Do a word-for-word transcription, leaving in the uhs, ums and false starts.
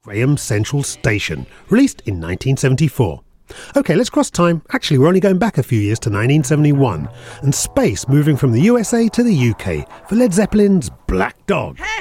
Graham Central Station, released in nineteen seventy-four. OK, let's cross time. Actually, we're only going back a few years to nineteen seventy-one, and space moving from the U S A to the U K for Led Zeppelin's Black Dog. Hey!